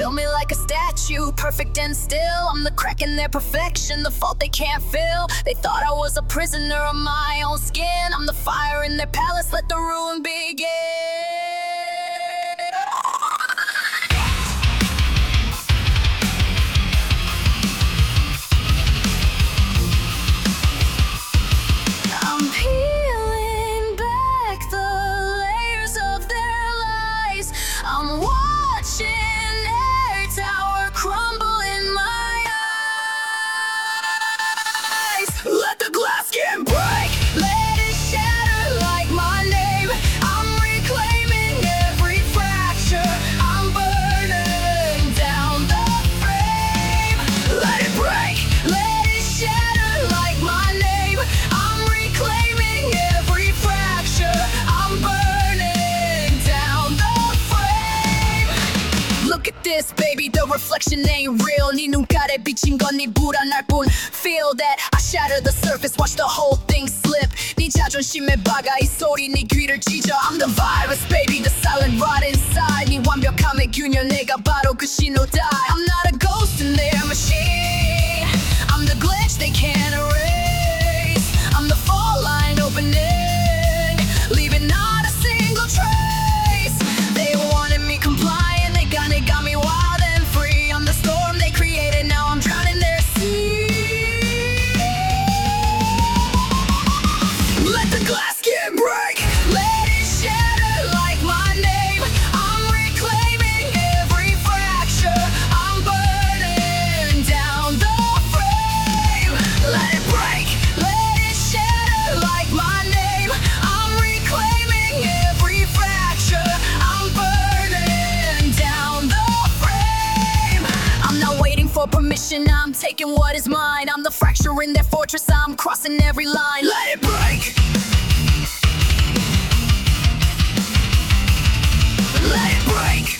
built me like a statue, perfect and still. I'm the crack in their perfection, the fault they can't fill. They thought I was a prisoner of my own skin. I'm the fire in their palace, let the ruin begin. I'm peeling back the layers of their lies. I'm watching their tower crumble in my eyes. Let the glass skin break, let it shatter like my name. I'm reclaiming every fracture, I'm burning down the frame. Let it break, let it shatter like my name. I'm reclaiming every fracture, I'm burning down the frame. Look at this, baby, the reflection ain't real. 네 눈가에 비친 건 네 불안할 뿐. Feel that, I shatter the surface, watch the whole thing slip. 네 자존심에 박아 이 소리 네 귀를 찢어. I'm the virus, baby, the silent rot inside. 네 완벽함의 균열, 내가 바로 그 신호다. I'm not a ghost in their machine, I'm the glitch they can't erase. I'm the fault line opening, leaving not a single trace. They wanted me compliant, they got me wild and free. I'm the storm they created, now I'm drowning their sea. Let the glass skin break, let it shatter like my name. I'm reclaiming every fracture, I'm burning down the frame. Let it break, let it shatter like my name. I'm reclaiming every fracture, I'm burning down the frame. I'm not waiting for permission, I'm taking what is mine. I'm the fracture in their fortress, I'm crossing every line. Let it break, let it break.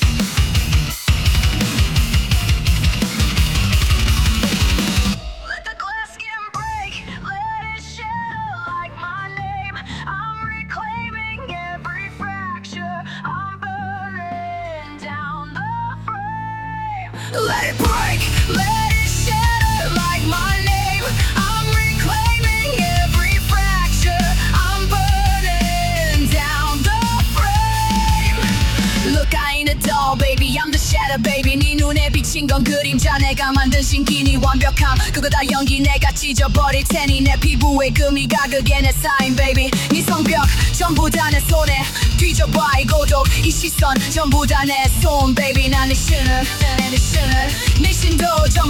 Let the glass skin break, let it shatter like my name. I'm reclaiming every fracture, I'm burning down the frame. Let it break, let it shatter like my name. I'm reclaiming every fracture, I'm burning down the frame. Look, I ain't a doll, baby, I'm the shadow, baby. 네 눈에 비친 건 그림자, 내가 만든 신기. 네 완벽함 그거 다 연기, 내가 찢어버릴 테니. 내 피부에 금이가 그게 내 사인, baby. 네 성벽 전부 다 내 손에 뒤져봐, 이 고독 이 시선 전부 다 내 손, baby. 난 내 신을 내 신도 전부